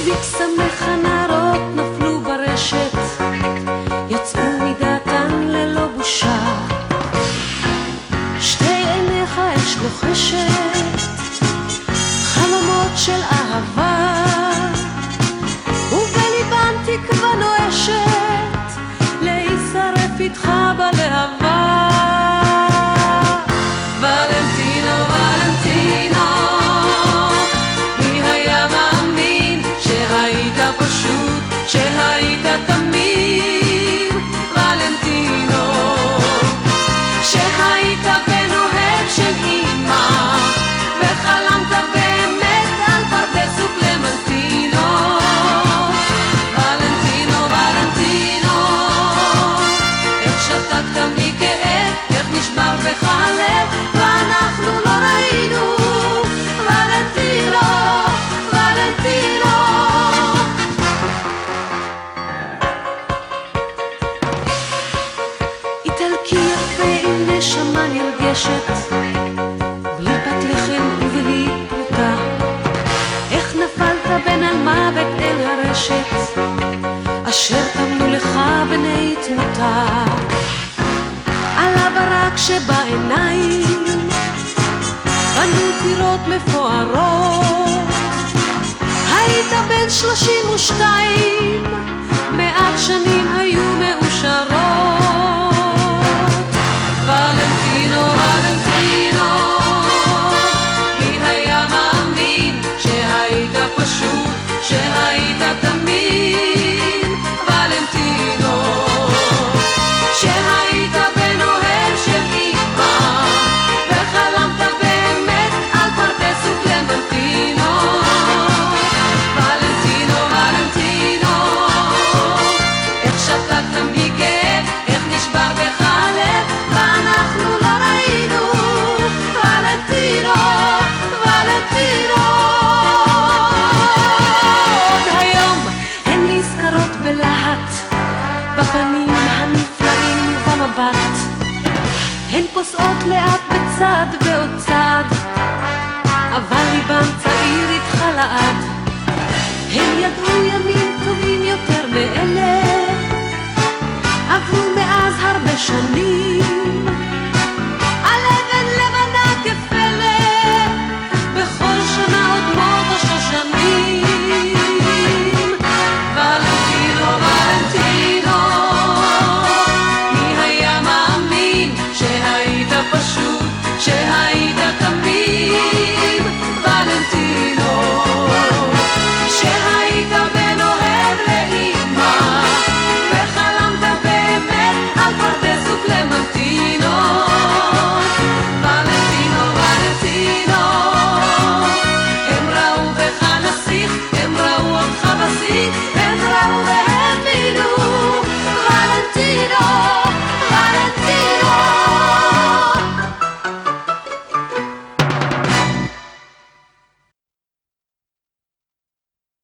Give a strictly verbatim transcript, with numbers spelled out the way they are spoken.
שמח הנערות נפלו ברשת, יצאו מדעתן ללא בושה. שתי עיניך אש לוחשת, חלומות של אהבה, ובליבן תקווה נואשת להישרף איתך בלהבה. ולנטינו, ולנטינו, מי היה מאמין שהיית פשוט, שהיית תמיד. ולנטינו, שהיית בן אוהב של אמא, וחלמת באמת על פרדס וקלמנטינו. ולנטינו, ולנטינו, איך שתקת מכאב, איך נשבר בך הלב, ואנחנו לא ראינו. ולנטינו, ולנטינו, איטלקי יפה עם נשמה נרגשת, בלי פת לחם ובלי פרוטה. איך נפלת בין על מוות אל הרשת, אשר תמנו לך בני תמותה. על הברק שבעיניים בנו טירות מפוארות, היית בן שלושים ושתיים, מעט שנים היו מאושרות. ולנטינו, ולנטינו, מי היה מאמין שהיית פשוט, שהיית תמיד. ולנטינו, שהיית בן אוהב של אמא, וחלמת באמת על פרדס וקלמנטינו. ולנטינו, ולנטינו, איך שתקת מכאב, איך נשבר בך הלב, ואנחנו לא ראינו. ולנטינו, ולנטינו, עוד היום הן נזכרות בלהט, בפנים הנפלאים ובמבט. הן פוסעות לאט בצד ועוד צד, אבל ליבן צעיר איתך לעד. הם ידעו ימים טובים יותר מאלה, עברו מאז הרבה שנים.